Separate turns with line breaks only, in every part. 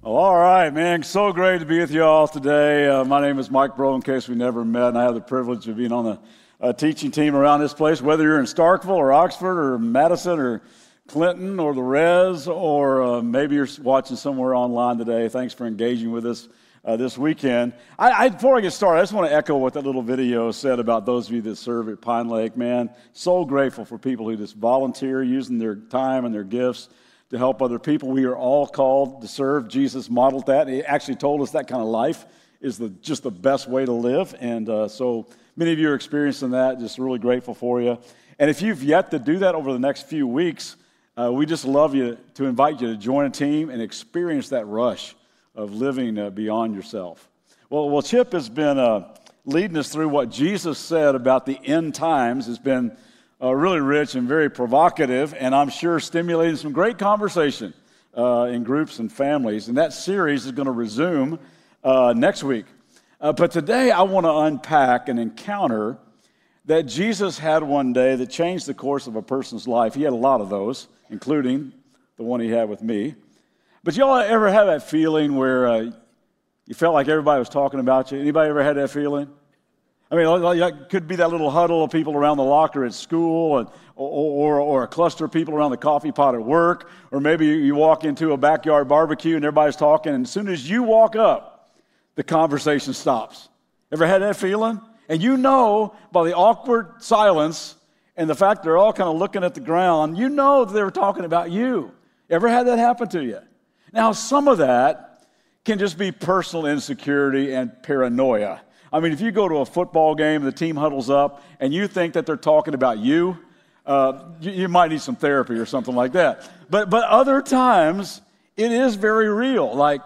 Well, all right, man. So great to be with you all today. My name is Mike Bro, in case we never met, and I have the privilege of being on the teaching team around this place, whether you're in Starkville or Oxford or Madison or Clinton or the Res, or maybe you're watching somewhere online today. Thanks for engaging with us this weekend. Before I get started, I just want to echo what that little video said about those of you that serve at Pine Lake. Man, so grateful for people who just volunteer, using their time and their gifts to help other people. We are all called to serve. Jesus modeled that. He actually told us that kind of life is just the best way to live. And so many of you are experiencing that. Just really grateful for you. And if you've yet to do that over the next few weeks, we just love you to invite you to join a team and experience that rush of living beyond yourself. Well, Chip has been leading us through what Jesus said about the end times. It's been really rich and very provocative, and I'm sure stimulating some great conversation in groups and families. And that series is going to resume next week. But today I want to unpack an encounter that Jesus had one day that changed the course of a person's life. He had a lot of those, including the one he had with me. But y'all ever have that feeling where you felt like everybody was talking about you? Anybody ever had that feeling? I mean, it could be that little huddle of people around the locker at school, or a cluster of people around the coffee pot at work, or maybe you walk into a backyard barbecue and everybody's talking, and as soon as you walk up, the conversation stops. Ever had that feeling? And you know by the awkward silence and the fact they're all kind of looking at the ground, you know that they were talking about you. Ever had that happen to you? Now, some of that can just be personal insecurity and paranoia. I mean, if you go to a football game and the team huddles up and you think that they're talking about you, you might need some therapy or something like that. But other times, it is very real, like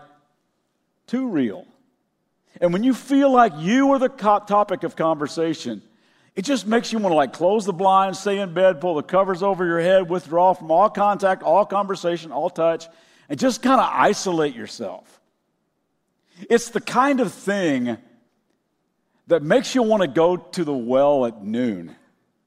too real. And when you feel like you are the topic of conversation, it just makes you want to close the blinds, stay in bed, pull the covers over your head, withdraw from all contact, all conversation, all touch, and just kind of isolate yourself. It's the kind of thing that makes you want to go to the well at noon.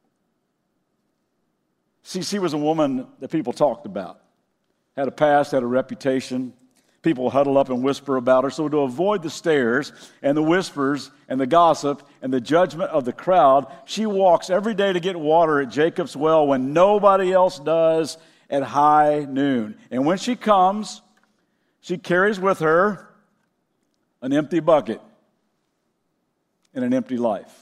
See, she was a woman that people talked about. Had a past, had a reputation. People huddle up and whisper about her. So to avoid the stares and the whispers and the gossip and the judgment of the crowd, she walks every day to get water at Jacob's well when nobody else does at high noon. And when she comes, she carries with her an empty bucket and an empty life.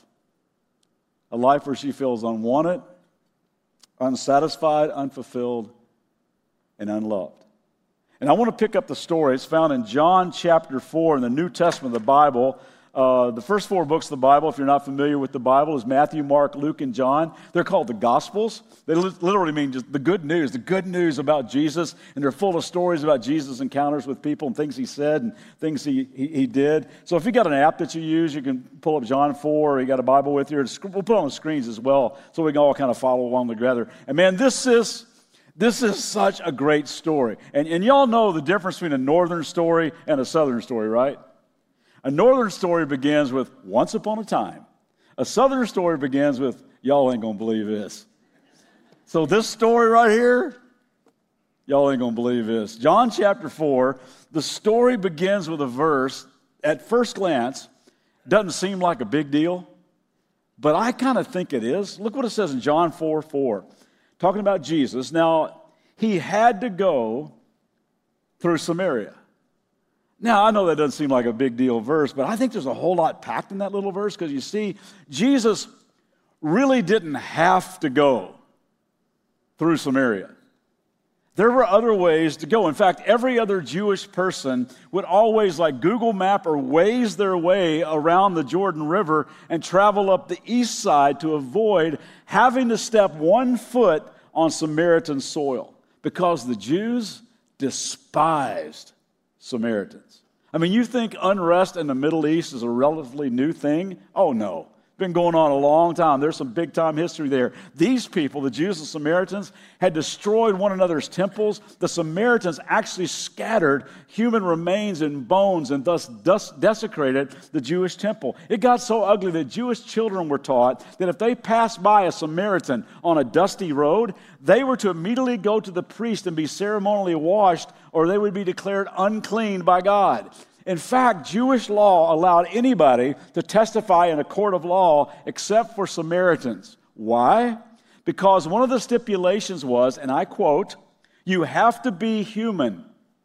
A life where she feels unwanted, unsatisfied, unfulfilled, and unloved. And I want to pick up the story. It's found in John chapter 4 in the New Testament of the Bible. The first 4 books of the Bible, if you're not familiar with the Bible, is Matthew, Mark, Luke, and John. They're called the Gospels. They literally mean just the good news about Jesus, and they're full of stories about Jesus' encounters with people and things he said and things he did. So if you got an app that you use, you can pull up John 4, or you got a Bible with you. We'll put it on the screens as well so we can all kind of follow along together. And man, this is such a great story. And y'all know the difference between a northern story and a southern story, right? A northern story begins with once upon a time. A southern story begins with y'all ain't gonna believe this. So this story right here, y'all ain't gonna believe this. John chapter 4, the story begins with a verse, at first glance, doesn't seem like a big deal, but I kind of think it is. Look what it says in John 4:4, talking about Jesus. Now, he had to go through Samaria. Now, I know that doesn't seem like a big deal verse, but I think there's a whole lot packed in that little verse, because you see, Jesus really didn't have to go through Samaria. There were other ways to go. In fact, every other Jewish person would always Google Map or Waze their way around the Jordan River and travel up the east side to avoid having to step one foot on Samaritan soil, because the Jews despised Samaritans. I mean, you think unrest in the Middle East is a relatively new thing? Oh, no. Been going on a long time. There's some big-time history there. These people, the Jews and Samaritans, had destroyed one another's temples. The Samaritans actually scattered human remains and bones and thus desecrated the Jewish temple. It got so ugly that Jewish children were taught that if they passed by a Samaritan on a dusty road, they were to immediately go to the priest and be ceremonially washed, or they would be declared unclean by God. In fact, Jewish law allowed anybody to testify in a court of law except for Samaritans. Why? Because one of the stipulations was, and I quote, "You have to be human."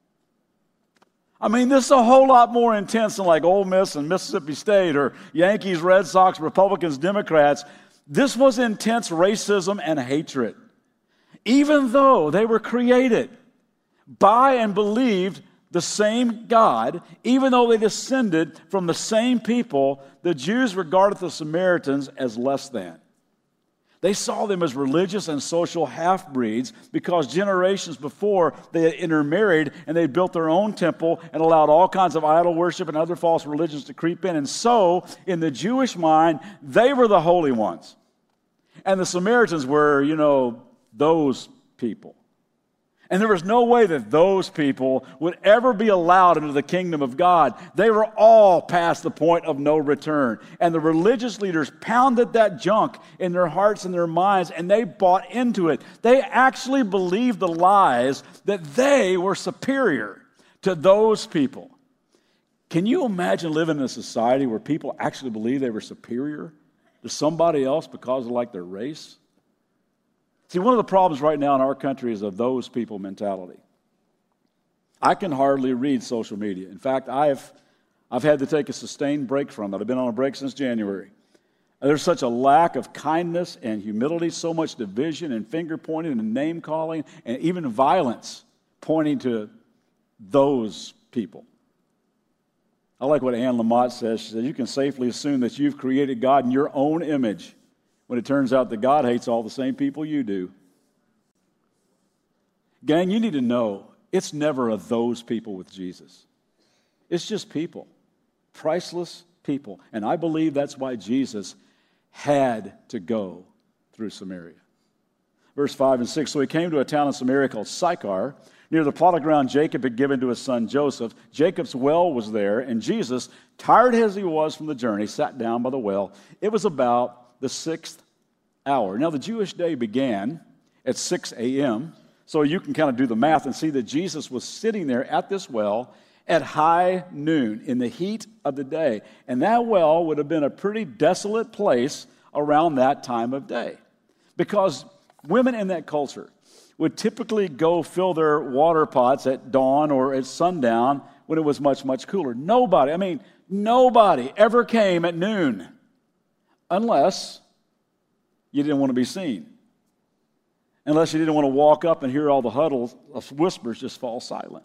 I mean, this is a whole lot more intense than like Ole Miss and Mississippi State or Yankees, Red Sox, Republicans, Democrats. This was intense racism and hatred. Even though they were created by and believed the same God, even though they descended from the same people, the Jews regarded the Samaritans as less than. They saw them as religious and social half-breeds because generations before they had intermarried and they built their own temple and allowed all kinds of idol worship and other false religions to creep in. And so, in the Jewish mind, they were the holy ones. And the Samaritans were, those people. And there was no way that those people would ever be allowed into the kingdom of God. They were all past the point of no return. And the religious leaders pounded that junk in their hearts and their minds, and they bought into it. They actually believed the lies that they were superior to those people. Can you imagine living in a society where people actually believe they were superior to somebody else because of their race? See, one of the problems right now in our country is of those people mentality. I can hardly read social media. In fact, I've had to take a sustained break from it. I've been on a break since January. There's such a lack of kindness and humility, so much division and finger pointing and name calling and even violence pointing to those people. I like what Anne Lamott says. She says, "You can safely assume that you've created God in your own image, when it turns out that God hates all the same people you do." Gang, you need to know, it's never a those people with Jesus. It's just people, priceless people. And I believe that's why Jesus had to go through Samaria. Verse 5 and 6, so he came to a town in Samaria called Sychar, near the plot of ground Jacob had given to his son Joseph. Jacob's well was there, and Jesus, tired as he was from the journey, sat down by the well. It was about the 6th hour. Now, the Jewish day began at 6 a.m., so you can kind of do the math and see that Jesus was sitting there at this well at high noon in the heat of the day. And that well would have been a pretty desolate place around that time of day, because women in that culture would typically go fill their water pots at dawn or at sundown when it was much, much cooler. Nobody ever came at noon unless you didn't want to be seen. Unless you didn't want to walk up and hear all the huddles of whispers just fall silent.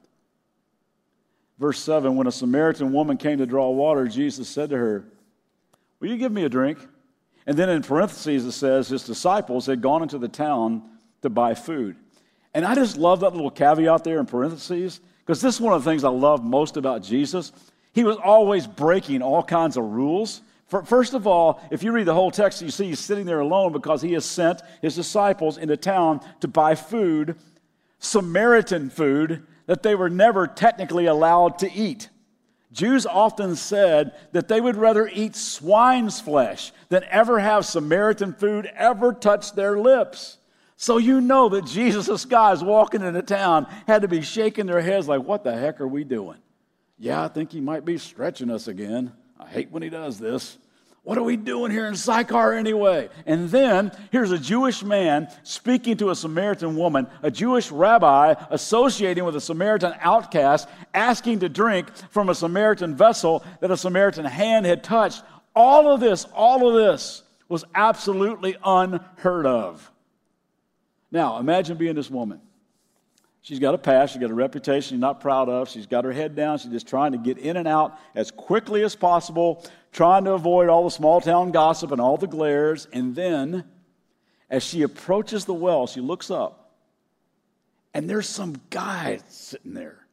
Verse 7, when a Samaritan woman came to draw water, Jesus said to her, "Will you give me a drink?" And then in parentheses it says his disciples had gone into the town to buy food. And I just love that little caveat there in parentheses, because this is one of the things I love most about Jesus. He was always breaking all kinds of rules. First of all, if you read the whole text, you see he's sitting there alone because he has sent his disciples into town to buy food, Samaritan food, that they were never technically allowed to eat. Jews often said that they would rather eat swine's flesh than ever have Samaritan food ever touch their lips. So you know that Jesus' guys walking into town had to be shaking their heads like, what the heck are we doing? Yeah, I think he might be stretching us again. I hate when he does this. What are we doing here in Sychar anyway? And then here's a Jewish man speaking to a Samaritan woman, a Jewish rabbi associating with a Samaritan outcast, asking to drink from a Samaritan vessel that a Samaritan hand had touched. All of this was absolutely unheard of. Now, imagine being this woman. She's got a past, she's got a reputation she's not proud of, she's got her head down, she's just trying to get in and out as quickly as possible, trying to avoid all the small town gossip and all the glares. And then, as she approaches the well, she looks up, and there's some guy sitting there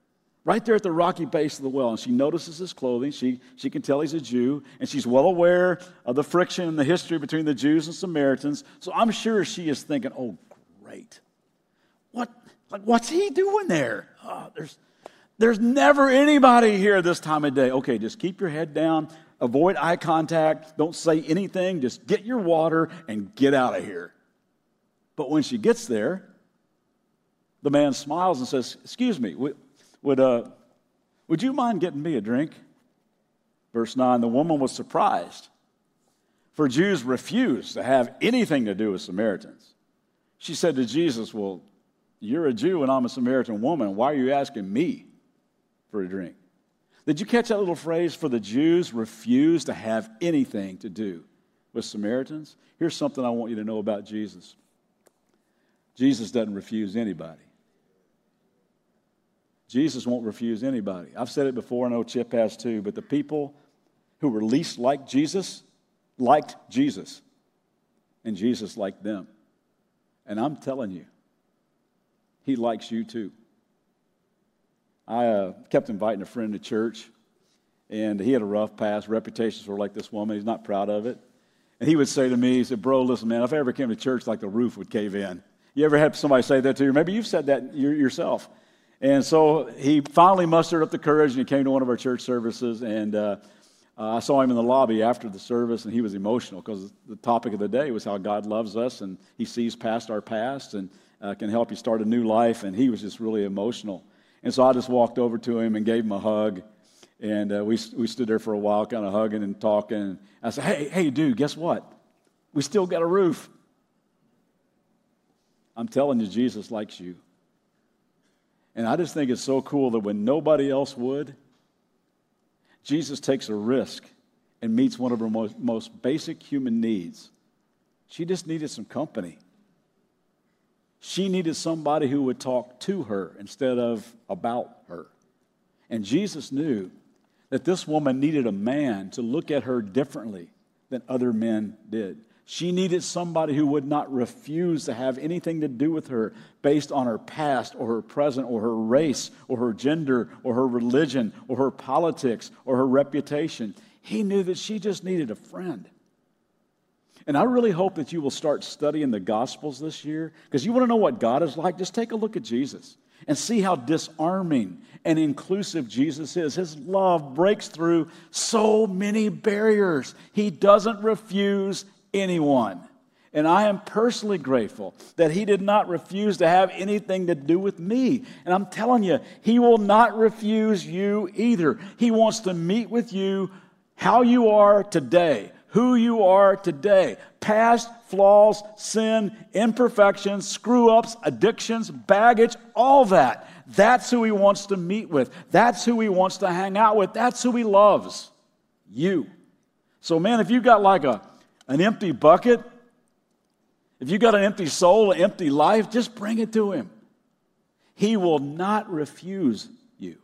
right there at the rocky base of the well, and she notices his clothing. She can tell he's a Jew, and she's well aware of the friction and the history between the Jews and Samaritans. So I'm sure she is thinking, oh, great. What's he doing there? There's never anybody here this time of day. Okay, just keep your head down, avoid eye contact, don't say anything, just get your water and get out of here. But when she gets there, the man smiles and says, excuse me, would you mind getting me a drink? Verse 9, the woman was surprised, for Jews refused to have anything to do with Samaritans. She said to Jesus, well, you're a Jew and I'm a Samaritan woman. Why are you asking me for a drink? Did you catch that little phrase? For the Jews refused to have anything to do with Samaritans. Here's something I want you to know about Jesus. Jesus doesn't refuse anybody. Jesus won't refuse anybody. I've said it before, I know Chip has too, but the people who were least like Jesus liked Jesus, and Jesus liked them. And I'm telling you, he likes you too. I kept inviting a friend to church, and he had a rough past, reputation for like this woman. He's not proud of it. And he would say to me, he said, bro, listen, man, if I ever came to church, like the roof would cave in. You ever had somebody say that to you? Maybe you've said that yourself. And so he finally mustered up the courage, and he came to one of our church services, and I saw him in the lobby after the service, and he was emotional because the topic of the day was how God loves us, and he sees past our past and can help you start a new life, and he was just really emotional. And so I just walked over to him and gave him a hug, and we stood there for a while kind of hugging and talking. And I said, hey, dude, guess what? We still got a roof. I'm telling you, Jesus likes you. And I just think it's so cool that when nobody else would, Jesus takes a risk and meets one of her most basic human needs. She just needed some company. She needed somebody who would talk to her instead of about her. And Jesus knew that this woman needed a man to look at her differently than other men did. She needed somebody who would not refuse to have anything to do with her based on her past or her present or her race or her gender or her religion or her politics or her reputation. He knew that she just needed a friend. And I really hope that you will start studying the Gospels this year, because you want to know what God is like. Just take a look at Jesus and see how disarming and inclusive Jesus is. His love breaks through so many barriers. He doesn't refuse anyone. And I am personally grateful that he did not refuse to have anything to do with me. And I'm telling you, he will not refuse you either. He wants to meet with you how you are today, who you are today. Past flaws, sin, imperfections, screw-ups, addictions, baggage, all that. That's who he wants to meet with. That's who he wants to hang out with. That's who he loves. You. So man, if you've got like an empty bucket, if you got an empty soul, an empty life, just bring it to him. He will not refuse you.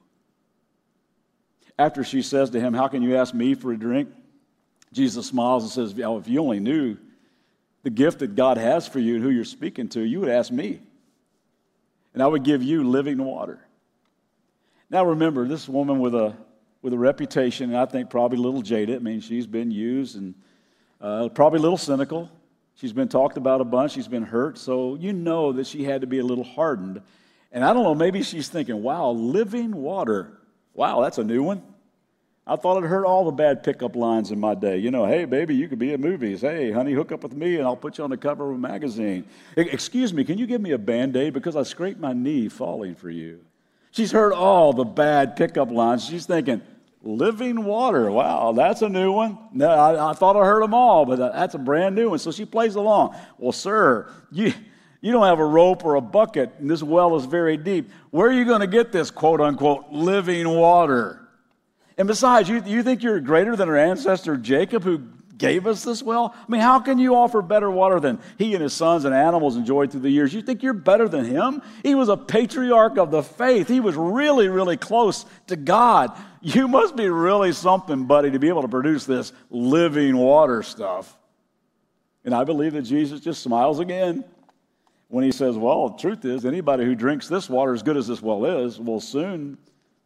After she says to him, how can you ask me for a drink? Jesus smiles and says, if you only knew the gift that God has for you and who you're speaking to, you would ask me. And I would give you living water. Now remember, this woman with a reputation, and I think probably a little jaded. I mean, she's been used and probably a little cynical. She's been talked about a bunch. She's been hurt. So you know that she had to be a little hardened. And I don't know, maybe she's thinking, wow, living water. Wow, that's a new one. I thought I'd heard all the bad pickup lines in my day. You know, hey, baby, you could be in movies. Hey, honey, hook up with me and I'll put you on the cover of a magazine. Excuse me, can you give me a Band-Aid because I scraped my knee falling for you? She's heard all the bad pickup lines. She's thinking, living water. Wow, that's a new one. No, I thought I heard them all, but that's a brand new one. So she plays along. Well, sir, you don't have a rope or a bucket, and this well is very deep. Where are you going to get this, quote-unquote, living water? And besides, you think you're greater than our ancestor Jacob who gave us this well? I mean, how can you offer better water than he and his sons and animals enjoyed through the years? You think you're better than him? He was a patriarch of the faith. He was really, really close to God. You must be really something, buddy, to be able to produce this living water stuff. And I believe that Jesus just smiles again when he says, well, the truth is, anybody who drinks this water as good as this well is, will soon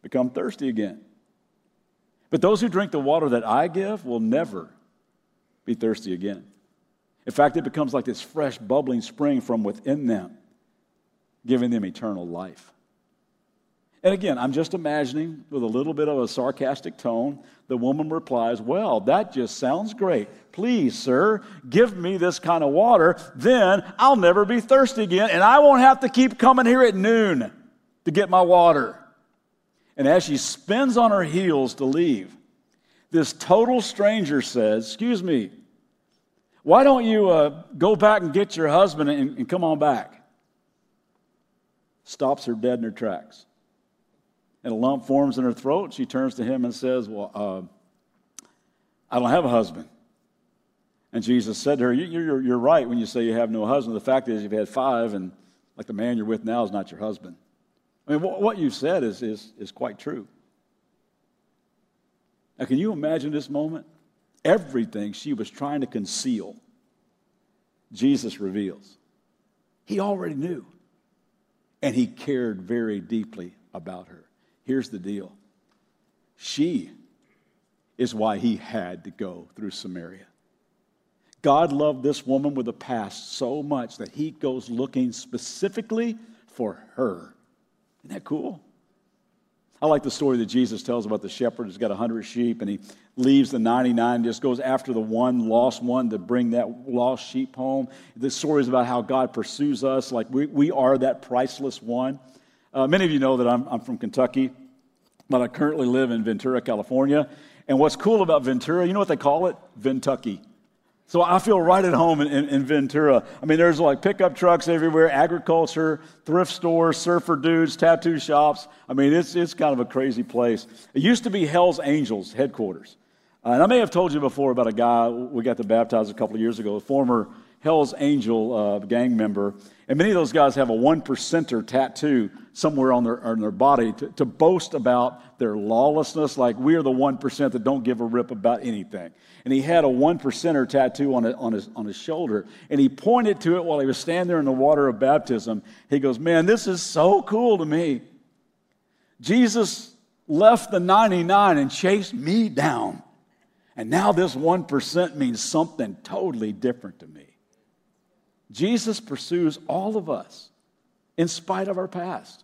become thirsty again. But those who drink the water that I give will never be thirsty again. In fact, it becomes like this fresh, bubbling spring from within them, giving them eternal life. And again, I'm just imagining, with a little bit of a sarcastic tone, the woman replies, well, that just sounds great. Please, sir, give me this kind of water, then I'll never be thirsty again, and I won't have to keep coming here at noon to get my water. And as she spins on her heels to leave, this total stranger says, excuse me, why don't you go back and get your husband and come on back? Stops her dead in her tracks. And a lump forms in her throat. She turns to him and says, well, I don't have a husband. And Jesus said to her, you're right when you say you have no husband. The fact is you've had 5, and like the man you're with now is not your husband. I mean, what you've said is quite true. Now, can you imagine this moment? Everything she was trying to conceal, Jesus reveals. He already knew, and he cared very deeply about her. Here's the deal. She is why he had to go through Samaria. God loved this woman with a past so much that he goes looking specifically for her. Isn't that cool? I like the story that Jesus tells about the shepherd who's got 100 sheep, and he leaves the 99, just goes after the one lost one to bring that lost sheep home. The story is about how God pursues us like we are that priceless one. Many of you know that I'm from Kentucky, but I currently live in Ventura, California. And what's cool about Ventura, you know what they call it? Ventucky. So I feel right at home in Ventura. I mean, there's like pickup trucks everywhere, agriculture, thrift stores, surfer dudes, tattoo shops. I mean, it's kind of a crazy place. It used to be Hell's Angels headquarters. And I may have told you before about a guy we got to baptize a couple of years ago, a former Hell's Angel gang member. And many of those guys have a 1%er tattoo somewhere on their body to boast about their lawlessness, like we are the 1% that don't give a rip about anything. And he had a 1%er tattoo on his shoulder, and he pointed to it while he was standing there in the water of baptism. He goes, man, this is so cool to me. Jesus left the 99 and chased me down. And now this 1% means something totally different to me. Jesus pursues all of us in spite of our past.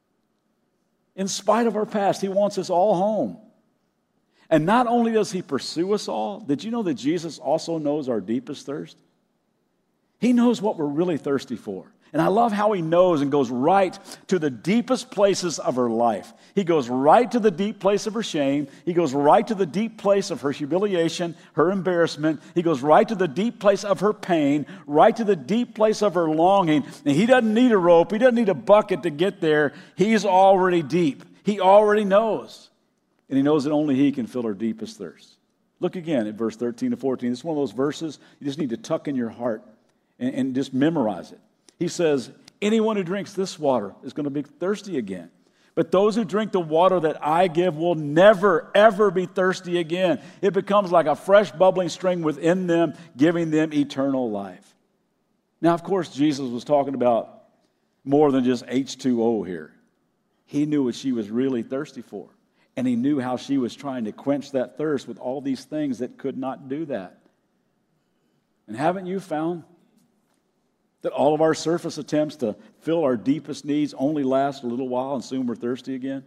In spite of our past, he wants us all home. And not only does he pursue us all, did you know that Jesus also knows our deepest thirst? He knows what we're really thirsty for. And I love how he knows and goes right to the deepest places of her life. He goes right to the deep place of her shame. He goes right to the deep place of her humiliation, her embarrassment. He goes right to the deep place of her pain, right to the deep place of her longing. And he doesn't need a rope. He doesn't need a bucket to get there. He's already deep. He already knows. And he knows that only he can fill our deepest thirst. Look again at verse 13 to 14. This is one of those verses you just need to tuck in your heart and just memorize it. He says, anyone who drinks this water is going to be thirsty again. But those who drink the water that I give will never, ever be thirsty again. It becomes like a fresh bubbling spring within them, giving them eternal life. Now, of course, Jesus was talking about more than just H2O here. He knew what she was really thirsty for. And he knew how she was trying to quench that thirst with all these things that could not do that. And haven't you found that all of our surface attempts to fill our deepest needs only last a little while and soon we're thirsty again?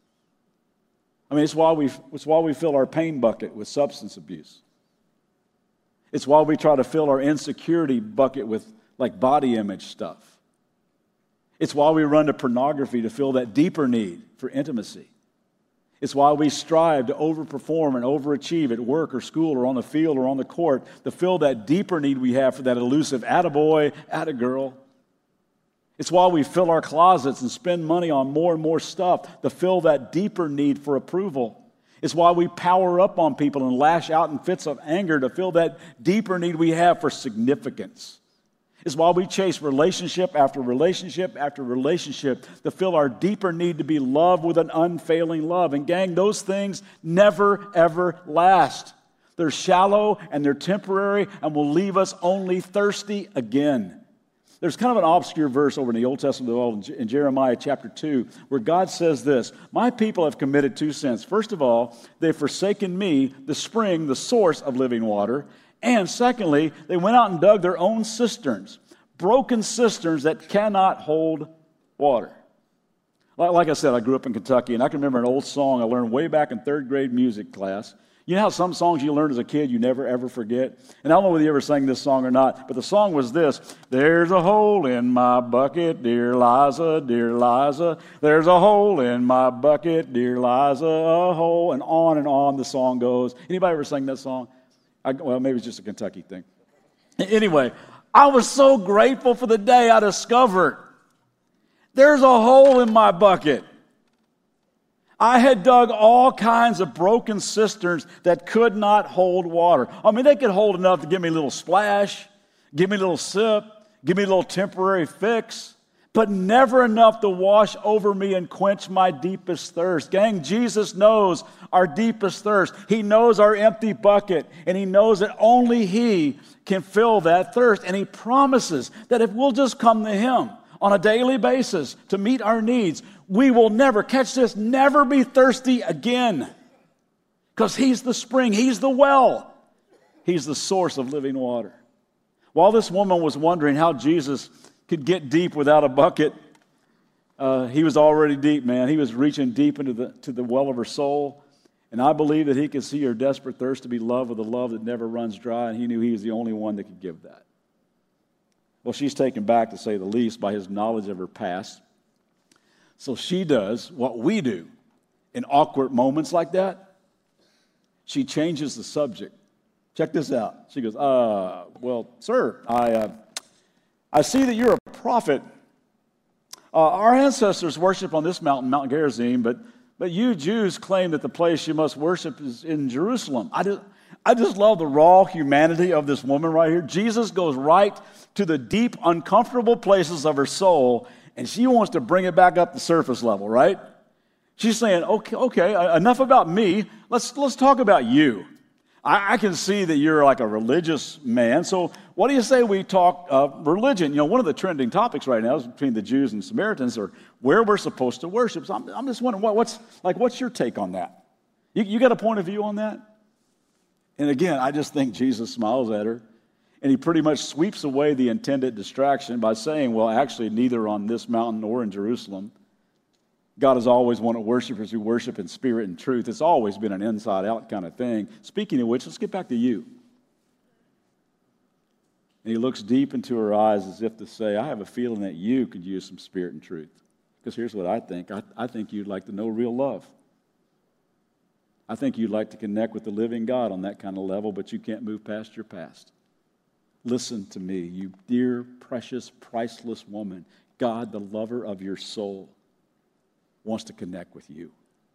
I mean, it's why we fill our pain bucket with substance abuse. It's why we try to fill our insecurity bucket with like body image stuff. It's why we run to pornography to fill that deeper need for intimacy. It's why we strive to overperform and overachieve at work or school or on the field or on the court to fill that deeper need we have for that elusive attaboy, attagirl. It's why we fill our closets and spend money on more and more stuff to fill that deeper need for approval. It's why we power up on people and lash out in fits of anger to fill that deeper need we have for significance. It's why we chase relationship after relationship after relationship to fill our deeper need to be loved with an unfailing love. And gang, those things never, ever last. They're shallow and they're temporary and will leave us only thirsty again. There's kind of an obscure verse over in the Old Testament in Jeremiah chapter 2 where God says this, my people have committed two sins. First of all, they've forsaken me, the spring, the source of living water. And secondly, they went out and dug their own cisterns, broken cisterns that cannot hold water. Like I said, I grew up in Kentucky, and I can remember an old song I learned way back in third grade music class. You know how some songs you learned as a kid you never, ever forget? And I don't know whether you ever sang this song or not, but the song was this. There's a hole in my bucket, dear Liza, dear Liza. There's a hole in my bucket, dear Liza, a hole. And on the song goes. Anybody ever sang that song? Well, maybe it's just a Kentucky thing. Anyway, I was so grateful for the day I discovered there's a hole in my bucket. I had dug all kinds of broken cisterns that could not hold water. I mean, they could hold enough to give me a little splash, give me a little sip, give me a little temporary fix, but never enough to wash over me and quench my deepest thirst. Gang, Jesus knows our deepest thirst. He knows our empty bucket, and He knows that only He can fill that thirst. And He promises that if we'll just come to Him on a daily basis to meet our needs, we will never, catch this, never be thirsty again. Because He's the spring, He's the well, He's the source of living water. While this woman was wondering how Jesus could get deep without a bucket, He was already deep, man. He was reaching deep into the well of her soul. And I believe that He could see her desperate thirst to be loved with a love that never runs dry, and He knew He was the only one that could give that. Well, she's taken back, to say the least, by His knowledge of her past. So she does what we do in awkward moments like that. She changes the subject. Check this out. She goes, well, sir, I see that you're a prophet. Our ancestors worship on this mountain, Mount Gerizim, but you Jews claim that the place you must worship is in Jerusalem. I just love the raw humanity of this woman right here. Jesus goes right to the deep, uncomfortable places of her soul, and she wants to bring it back up to surface level, right? She's saying, okay, enough about me. Let's talk about you. I can see that you're like a religious man, so what do you say we talk religion? You know, one of the trending topics right now is between the Jews and Samaritans, or where we're supposed to worship. So I'm just wondering, what's your take on that? You got a point of view on that? And again, I just think Jesus smiles at her, and He pretty much sweeps away the intended distraction by saying, well, actually, neither on this mountain nor in Jerusalem. God has always wanted worshipers who worship in spirit and truth. It's always been an inside-out kind of thing. Speaking of which, let's get back to you. And He looks deep into her eyes as if to say, I have a feeling that you could use some spirit and truth. Because here's what I think. I think you'd like to know real love. I think you'd like to connect with the living God on that kind of level, but you can't move past your past. Listen to me, you dear, precious, priceless woman. God, the lover of your soul, wants to connect with you.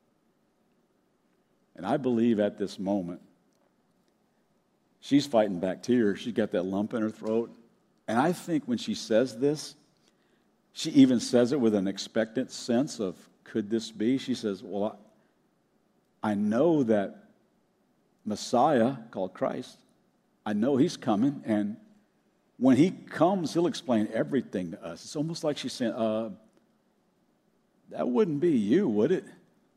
And I believe at this moment, she's fighting back tears. She's got that lump in her throat. And I think when she says this, she even says it with an expectant sense of, could this be? She says, well, I know that Messiah, called Christ, I know He's coming, and when He comes, He'll explain everything to us. It's almost like she's saying, that wouldn't be you, would it?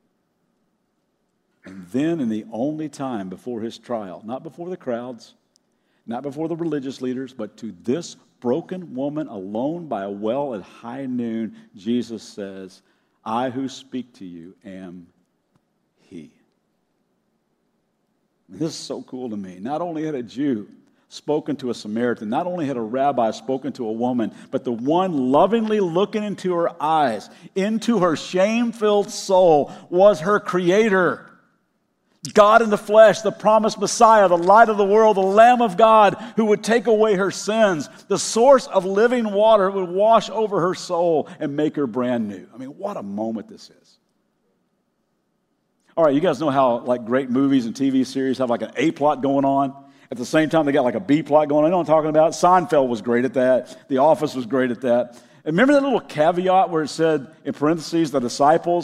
And then in the only time before His trial, not before the crowds, not before the religious leaders, but to this broken woman alone by a well at high noon, Jesus says, I who speak to you am He. This is so cool to me. Not only had a Jew spoken to a Samaritan, not only had a rabbi spoken to a woman, but the one lovingly looking into her eyes, into her shame-filled soul, was her Creator. God in the flesh, the promised Messiah, the light of the world, the Lamb of God who would take away her sins, the source of living water would wash over her soul and make her brand new. I mean, what a moment this is. All right, you guys know how like great movies and TV series have like an A plot going on. At the same time, they got like a B plot going on. You know what I'm talking about? Seinfeld was great at that. The Office was great at that. And remember that little caveat where it said, in parentheses, the disciples?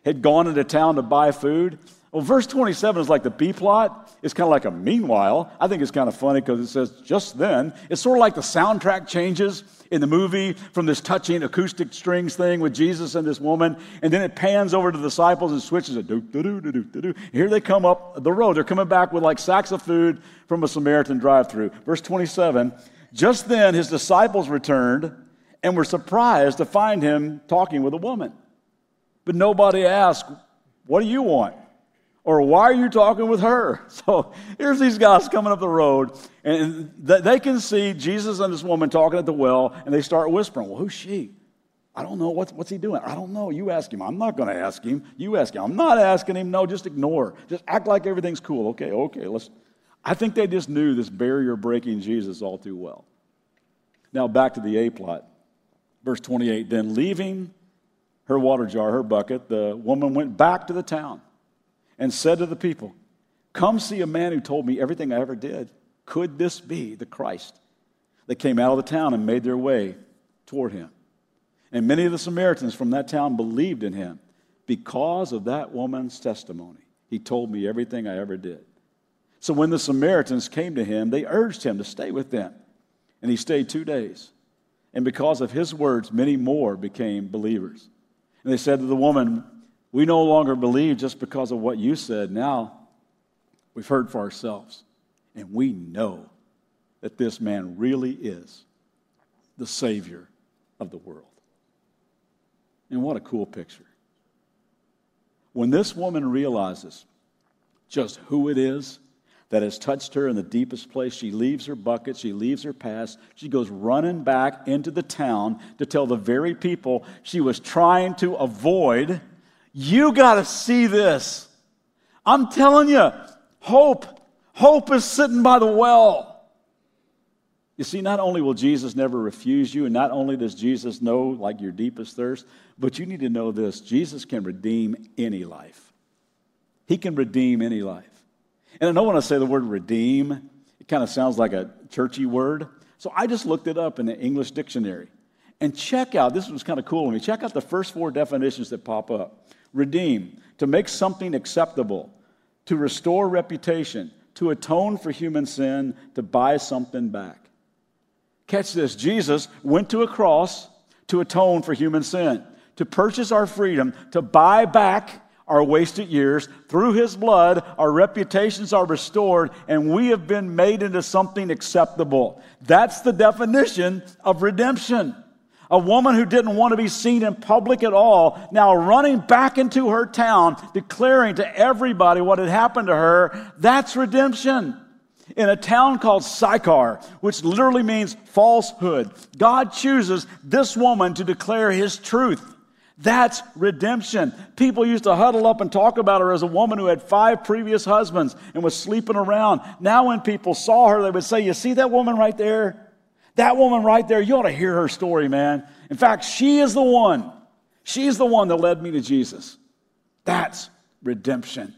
had gone into town to buy food. Well, verse 27 is like the B plot. It's kind of like a meanwhile. I think it's kind of funny because it says just then. It's sort of like the soundtrack changes in the movie from this touching acoustic strings thing with Jesus and this woman, and then it pans over to the disciples and switches it. Do-do-do-do-do-do. Here they come up the road. They're coming back with like sacks of food from a Samaritan drive-through. Verse 27, just then his disciples returned and were surprised to find him talking with a woman. But nobody asked, what do you want? Or why are you talking with her? So here's these guys coming up the road, and they can see Jesus and this woman talking at the well, and they start whispering, well, who's she? I don't know. What's he doing? I don't know. You ask him. I'm not going to ask him. You ask him. I'm not asking him. No, just ignore. Just act like everything's cool. Okay, let's. I think they just knew this barrier-breaking Jesus all too well. Now back to the A plot. Verse 28, then leaving her water jar, her bucket, the woman went back to the town and said to the people, come see a man who told me everything I ever did. Could this be the Christ? They came out of the town and made their way toward him. And many of the Samaritans from that town believed in him because of that woman's testimony. He told me everything I ever did. So when the Samaritans came to him, they urged him to stay with them. And he stayed 2 days. And because of his words, many more became believers. And they said to the woman, we no longer believe just because of what you said. Now we've heard for ourselves. And we know that this man really is the Savior of the world. And what a cool picture. When this woman realizes just who it is that has touched her in the deepest place, she leaves her bucket, she leaves her past, she goes running back into the town to tell the very people she was trying to avoid. You got to see this. I'm telling you, hope is sitting by the well. You see, not only will Jesus never refuse you, and not only does Jesus know like your deepest thirst, but you need to know this. Jesus can redeem any life. He can redeem any life. And I know when I say the word redeem, it kind of sounds like a churchy word. So I just looked it up in the English dictionary. And check out, this was kind of cool to me, check out the first 4 definitions that pop up. Redeem, to make something acceptable, to restore reputation, to atone for human sin, to buy something back. Catch this, Jesus went to a cross to atone for human sin, to purchase our freedom, to buy back our wasted years. Through his blood, our reputations are restored, and we have been made into something acceptable. That's the definition of redemption. A woman who didn't want to be seen in public at all, now running back into her town, declaring to everybody what had happened to her. That's redemption. In a town called Sychar, which literally means falsehood, God chooses this woman to declare his truth. That's redemption. People used to huddle up and talk about her as a woman who had 5 previous husbands and was sleeping around. Now when people saw her, they would say, you see that woman right there? That woman right there, you ought to hear her story, man. In fact, she is the one. She's the one that led me to Jesus. That's redemption.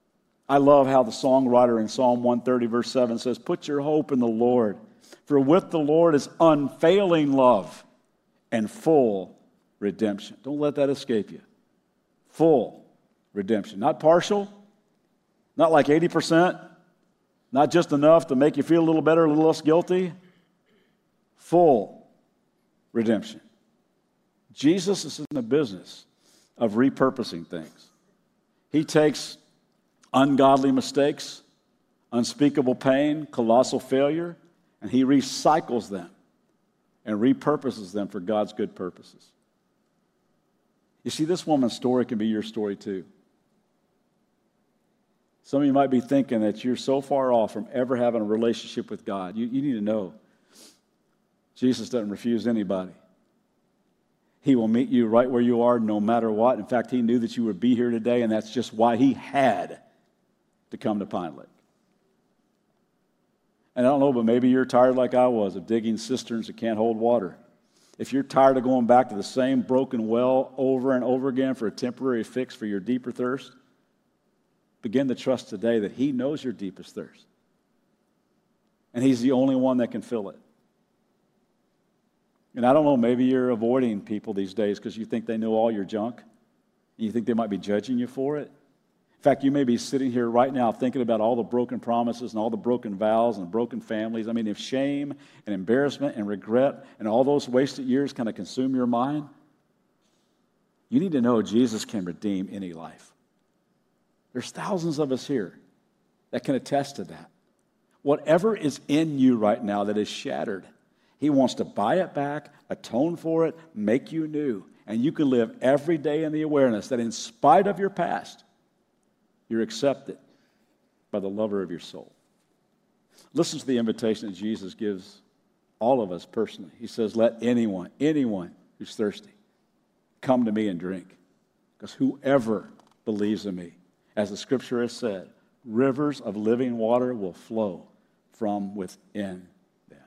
I love how the songwriter in Psalm 130, verse 7 says, put your hope in the Lord, for with the Lord is unfailing love and full redemption. Don't let that escape you. Full redemption. Not partial, not like 80%, not just enough to make you feel a little better, a little less guilty. Full redemption. Jesus is in the business of repurposing things. He takes ungodly mistakes, unspeakable pain, colossal failure, and he recycles them and repurposes them for God's good purposes. You see, this woman's story can be your story too. Some of you might be thinking that you're so far off from ever having a relationship with God. You need to know Jesus doesn't refuse anybody. He will meet you right where you are no matter what. In fact, he knew that you would be here today, and that's just why he had to come to Pine Lake. And I don't know, but maybe you're tired like I was of digging cisterns that can't hold water. If you're tired of going back to the same broken well over and over again for a temporary fix for your deeper thirst, begin to trust today that he knows your deepest thirst. And he's the only one that can fill it. And I don't know, maybe you're avoiding people these days because you think they know all your junk. And you think they might be judging you for it? In fact, you may be sitting here right now thinking about all the broken promises and all the broken vows and broken families. I mean, if shame and embarrassment and regret and all those wasted years kind of consume your mind, you need to know Jesus can redeem any life. There's thousands of us here that can attest to that. Whatever is in you right now that is shattered, he wants to buy it back, atone for it, make you new. And you can live every day in the awareness that in spite of your past, you're accepted by the lover of your soul. Listen to the invitation that Jesus gives all of us personally. He says, let anyone who's thirsty, come to me and drink. Because whoever believes in me, as the scripture has said, rivers of living water will flow from within them.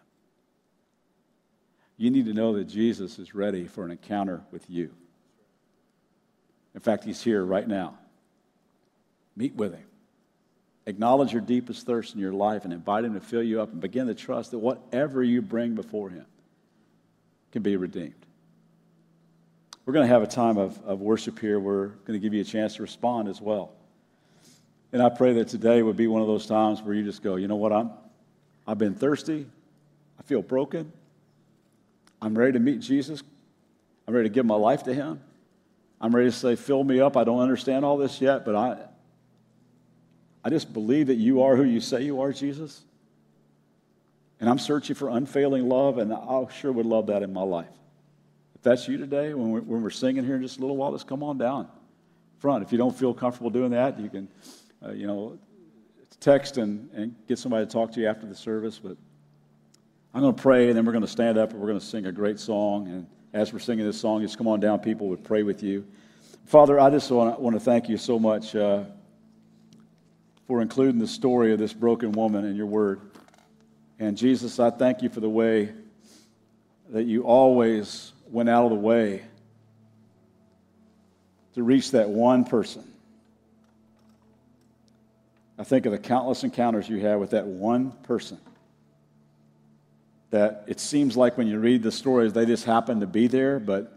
You need to know that Jesus is ready for an encounter with you. In fact, he's here right now. Meet with him. Acknowledge your deepest thirst in your life and invite him to fill you up and begin to trust that whatever you bring before him can be redeemed. We're going to have a time of worship here. We're going to give you a chance to respond as well. And I pray that today would be one of those times where you just go, you know what, I've been thirsty. I feel broken. I'm ready to meet Jesus. I'm ready to give my life to him. I'm ready to say, fill me up. I don't understand all this yet, but I just believe that you are who you say you are, Jesus. And I'm searching for unfailing love, and I sure would love that in my life. If that's you today, when we're singing here in just a little while, just come on down front. If you don't feel comfortable doing that, you can, text and get somebody to talk to you after the service. But I'm going to pray, and then we're going to stand up, and we're going to sing a great song. And as we're singing this song, just come on down. People would pray with you. Father, I just want to thank you so much for including the story of this broken woman in your word. And Jesus, I thank you for the way that you always went out of the way to reach that one person. I think of the countless encounters you had with that one person that it seems like when you read the stories, they just happen to be there, but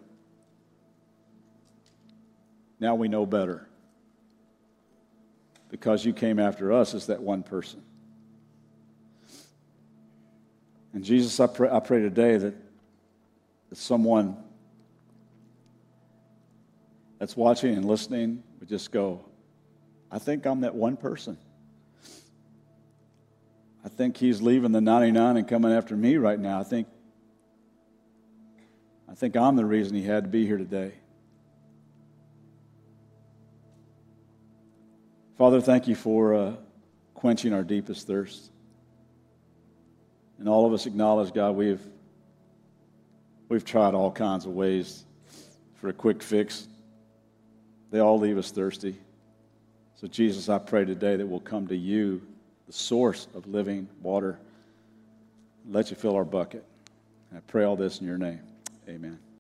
now we know better. Because you came after us as that one person. And Jesus, I pray today that someone that's watching and listening would just go, I think I'm that one person. I think he's leaving the 99 and coming after me right now. I think I'm the reason he had to be here today. Father, thank you for quenching our deepest thirst. And all of us acknowledge, God, we've tried all kinds of ways for a quick fix. They all leave us thirsty. So, Jesus, I pray today that we'll come to you, the source of living water. Let you fill our bucket. And I pray all this in your name. Amen.